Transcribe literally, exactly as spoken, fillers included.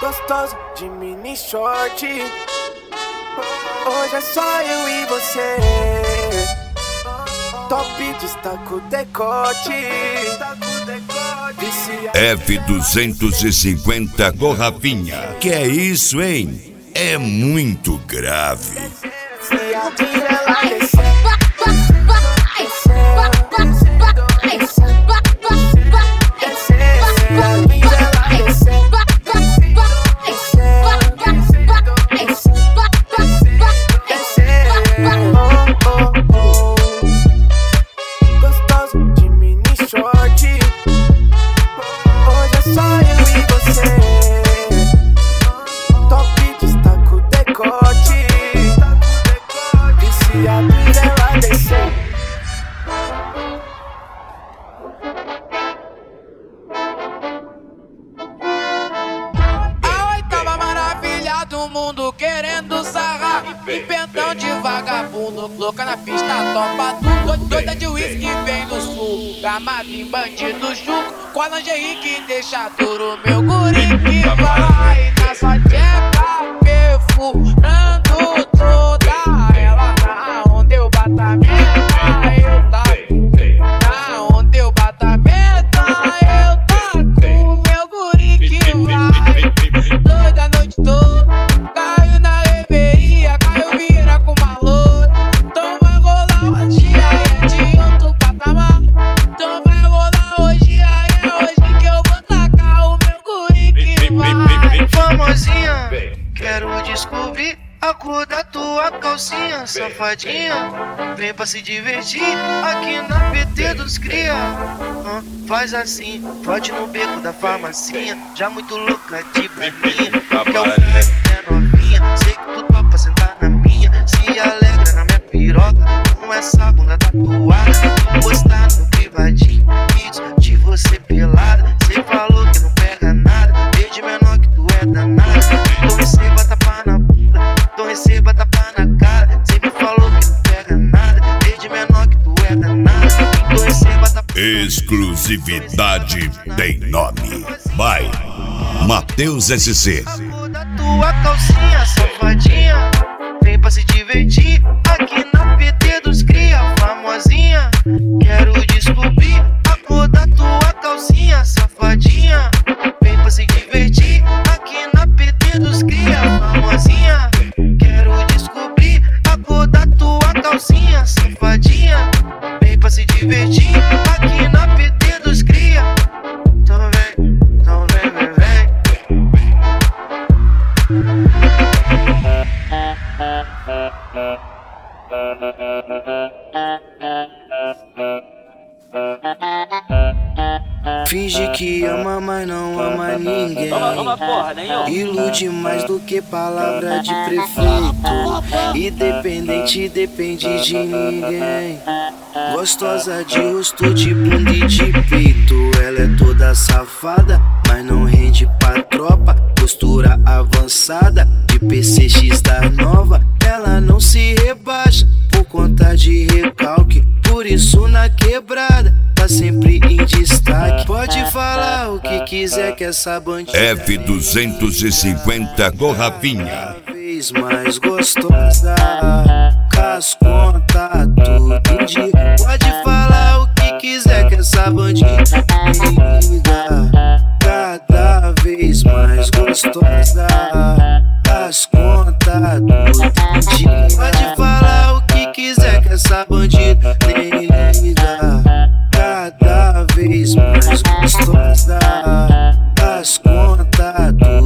Gostoso de mini short. Hoje é só eu e você. Top destaca o decote. F duzentos e cinquenta Garrafinha. Que é isso, hein? É muito grave. Se a ela descer, querendo sarrar, empentão de vagabundo, louca na pista, topa tudo, doida de uísque vem do sul, gamado em bandido junto, com a lingerie que deixa duro, meu guri que vai na sua tcheca, perfurando toda ela, na onde eu bato a meta, eu taco, na onde eu bato a meta, eu taco, meu guri que vai, doida a noite toda. Quero descobrir a cor da tua calcinha, safadinha. Vem pra se divertir aqui na P T dos cria. ah, Faz assim, fode no beco da farmacinha. Já muito louca de braminha. Quer o filme, é novinha. Sei que tu topa sentar na minha. Se alegra na minha piroca com essa bunda tatuada. Postar no privadinho vídeos de você pelada. Cê falou que não pega nada, desde menor que tu é danada. Então receba tapa na bunda, então receba tapa na cara. Sempre falou que não pega nada, desde menor que tu é danada. Então receba tapa. Exclusividade tem nome. Vai, Matheus S C. A cor da tua calcinha, safadinha. Vem pra se divertir aqui na P T dos cria, famosinha. Quero descobrir a cor da tua calcinha, safadinha. Vem pra se divertir aqui na P T dos cria, famosinha. Quero descobrir a cor da tua calcinha, safadinha. Vem pra se divertir aqui na P T dos cria. Então vem, então vem, vem, vem. Finge que ama, mas não ama ninguém. Ilude mais do que palavra de prefeito. Independente, depende de ninguém. Gostosa de rosto, de bunda e de peito. Ela é toda safada, mas não rende pra tropa. Postura avançada, de P C X da nova. Ela não se rebaixa por conta de recalque. Por isso na quebrada tá sempre em destaque. Pode falar o que quiser que essa bandida F duzentos e cinquenta Garrafinha. cada vez mais gostosa, cas conta tudo em dia. Pode falar o que quiser que essa bandida cada vez mais gostosa, cas conta tudo em dia. Pode falar o que quiser que essa bandida linda, cada vez mais gostosa, das contas do